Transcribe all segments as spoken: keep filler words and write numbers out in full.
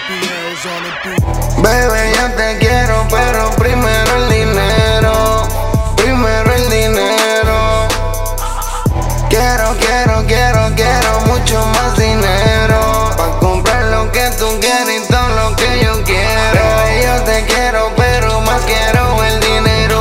Bebé, yo te quiero, pero primero el dinero. Primero el dinero. Quiero, quiero, quiero, quiero mucho más dinero pa' comprar lo que tú quieres y todo lo que yo quiero. Bebé, yo te quiero, pero más quiero el dinero.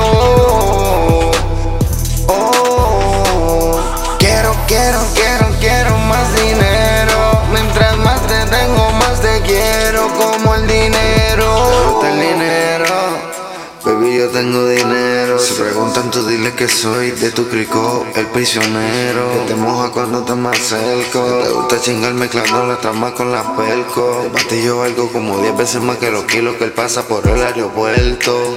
Oh, quiero, quiero, quiero, quiero más dinero. Mientras más te tengo, más te quiero, como el dinero. ¿Te gusta el dinero? Baby, yo tengo dinero. Si preguntan, tú dile que soy de tu crico, el prisionero que te moja cuando te me acerco. Te gusta chingarme mezclando la trama con la pelco. De ti yo valgo como diez veces más que los kilos que él pasa por el aeropuerto.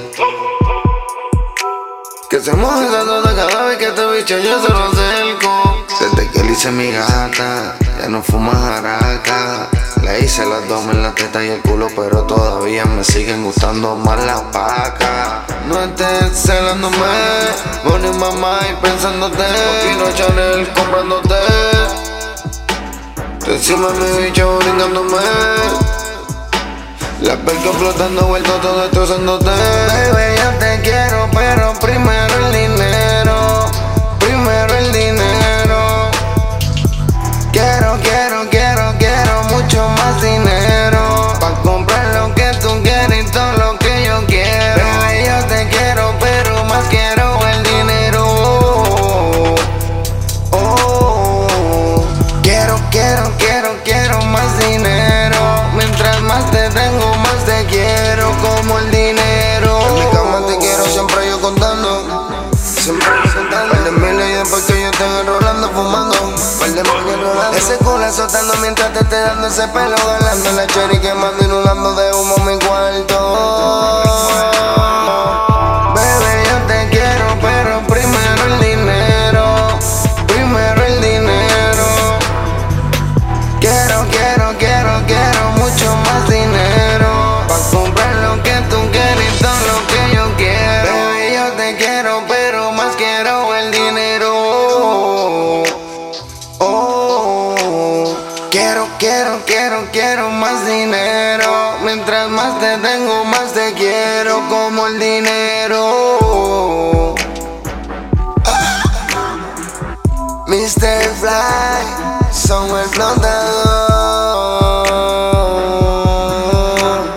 Que se moja esa nota cada vez que te bicho yo se lo acerco. Desde que le hice mi gata, ya no fuma jaraca. Le hice el abdomen, la teta y el culo, pero todavía me siguen gustando más las pacas. No estés celándome, money mamá y pensándote. Coquino Chanel comprándote. Encima mi bicho brincándome. La perca flotando, vuelto todo destrozándote. Bebé, yo te quiero, pero primero el dinero. Primero el dinero. Quiero, quiero, quiero, quiero mucho más dinero pa' comprar lo que tú quieres y todo lo que yo quiero. Bebé, yo te quiero, pero más quiero el dinero. Oh, quiero, quiero, quiero, quiero más dinero. Mientras más te tengo, más te quiero, como el dinero. En mi cama te quiero, siempre yo contando. Siempre yo contando. Par de miles y después que yo esté rolando, fumando. Par de miles rolando. Ese culo soltando mientras te esté dando ese pelo. Galando la cherry, quemando, inundando de humo mi cuarto. Bebé, yo te quiero, pero primero el dinero. Primero el dinero. Quiero, quiero, quiero, quiero mucho más dinero pa' comprar lo que tú quieres y todo lo que yo quiero. Bebé, yo te quiero, pero más quiero el dinero. Oh, quiero, quiero, quiero, quiero más dinero. Mientras más te tengo, más te quiero, como el dinero. Ah. mister Fly, son el flotador.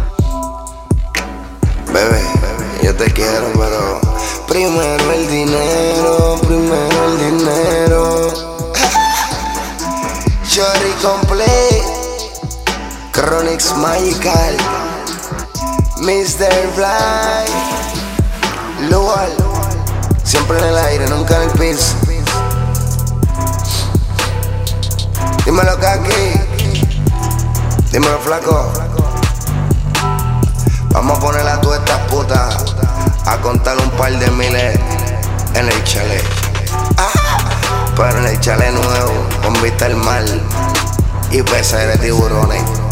Bebé, yo te quiero, pero primero el dinero, primero el dinero. Shorty complete, Chronix Magical, mister Fly, Lual, siempre en el aire, nunca en el piso. Dímelo, Kaki, dímelo, flaco. Vamos a poner a todas estas putas a contar un par de miles en el chalet. Ah, pero en el chalet nuevo, con vista al mar y peces de tiburones.